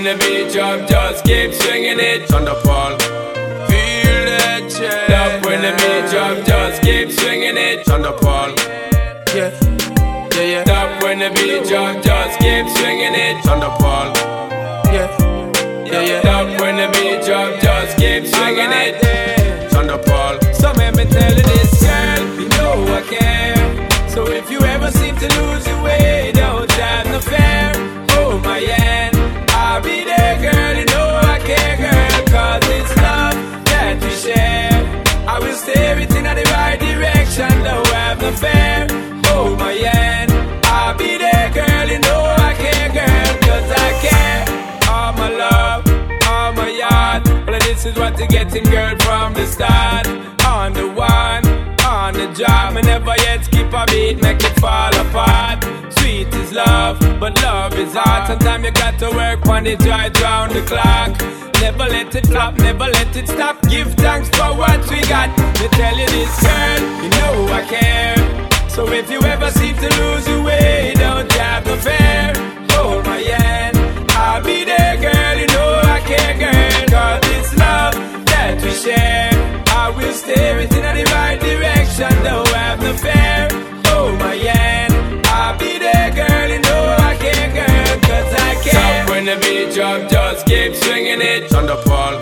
when the beat drop, just keep swinging it. Thunderfall, feel that check. Stop when the beat drop, just keep swinging it. Thunderfall, yeah, yeah, yeah. Stop when the beat drop, just keep swinging it. Thunderfall, yeah, yeah, yeah. Stop when the beat drop, just keep swinging it. Thunderfall. So let me tell you this, girl, you know I care. So if you ever seem to lose your way, don't have no fear. Hold my hand, I'll be there, girl, you know I care, girl. Cause it's love that we share. I will steer it in the right direction, don't have no fear. Hold my hand, I'll be there, girl, you know I care, girl. Cause I care, all my love, all my heart. Well, this is what you're getting, girl, from the start. On the one, on the job, me never yet skip a beat, make it fall apart. Sweet is love, but love is hard. Sometimes you got to work on it right round the clock. Never let it flop, never let it stop. Give thanks for what we got. Me tell you this, girl, you know I care. So if you ever seem to lose your way, don't have no fear. Hold my hand, I'll be there, girl, you know I care, girl. Cause it's love that we share. I will steer it in the right direction, don't have no fear. Hold my hand, I'll be there, girl, you know I care, girl. Cause I care. Stop when the beat drop, just keep swinging it. Thunderfall,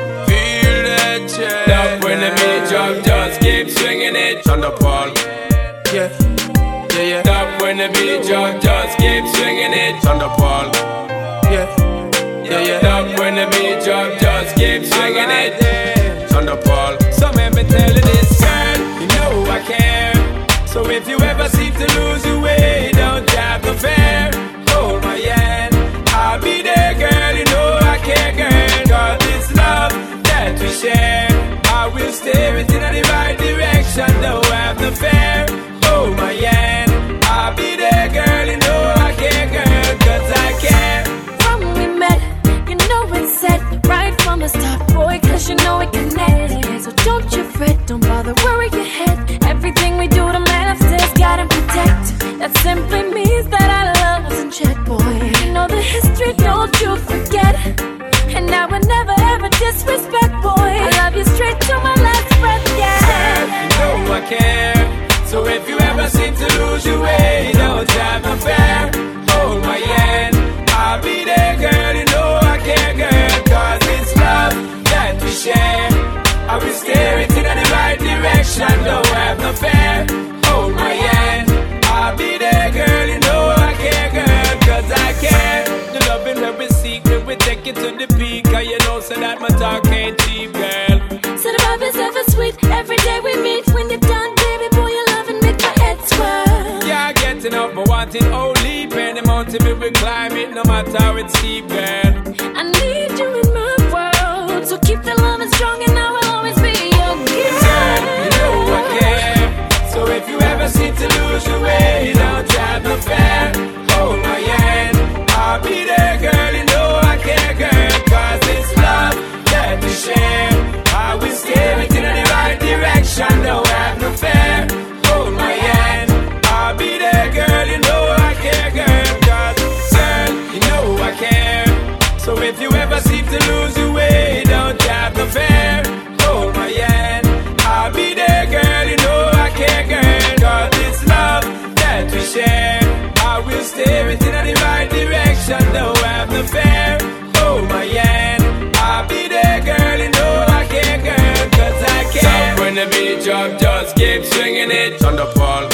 feel that check. Stop when the beat drop, just keep swinging it. Thunderfall, yeah, yeah, yeah. Stop when the beat drop, just keep swinging it. Thunderfall, yeah, yeah, yeah. Stop when the beat drop, just keep swinging it. Thunderfall. So let me tell you this, girl, you know I care. So if you ever seem to lose your way, don't have no fear. Hold my hand, I'll be there, girl, you know I care, girl. Cause it's love that we share. I will steer it in the right direction, don't have no fear. Hold my hand, I'll be there, girl, you know I care, girl. Cause I care. From when we met, you know it's set right from the start, boy, cause you know it connected. So don't you fret, don't bother worry your head. Everything we do, the man upstairs gotta protect. That simply means that our love is in check, boy. You know the history, don't you forget. And I would never ever disrespect, boy. I love you straight to my last breath, yeah. You know I care. So if you ever seem to lose your way, don't have no fear. Hold my hand, I'll be there, girl, you know I care, girl. Cause it's love that we share. I will steer it in the right direction, don't have no fear. Hold my hand, I'll be there, girl, you know I care, girl. Cause I care. The loving where we seek, when we take it to the peak. Cause you know, so that my talk ain't cheap, girl. So the vibe is ever sweet, every day we meet. When you're done, baby boy, your loving make my head swirl. Yeah, getting up, but wanting only. Any mountain we will climb it, no matter how it's steep, girl. I need you in my world, so keep the love strong and I will always be your girl. You know I care. So if you ever seem to lose your way, don't have no fear. Hold my hand, I'll be there, girl, you know I care, girl. Cause it's love that we share. I will steer it in the right direction, don't have no fear. Hold my hand, I'll be there, girl, you know I care, girl. Cause girl, you know I care. So if you ever seem to lose your way, don't have no fear. Hold my hand, I'll be there, girl, you know I care, girl. Cause it's love that we share. I will steer it in the right direction, don't have no fear. Hold my hand, I'll be there, girl, you know I care, girl. Cause I care. Stop when the beat drop, just keep swinging it. Thunderfall,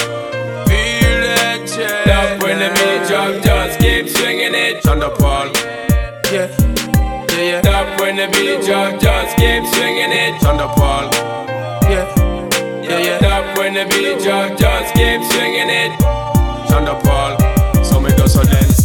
feel that check. Stop when the beat drop, just keep swinging it. Thunderfall, yeah, yeah, yeah. Stop when the beat drop, just keep swinging it. Thunderfall, yeah, yeah, yeah. Stop when the beat drop, just keep swinging it. Thunderfall, so me do so dance.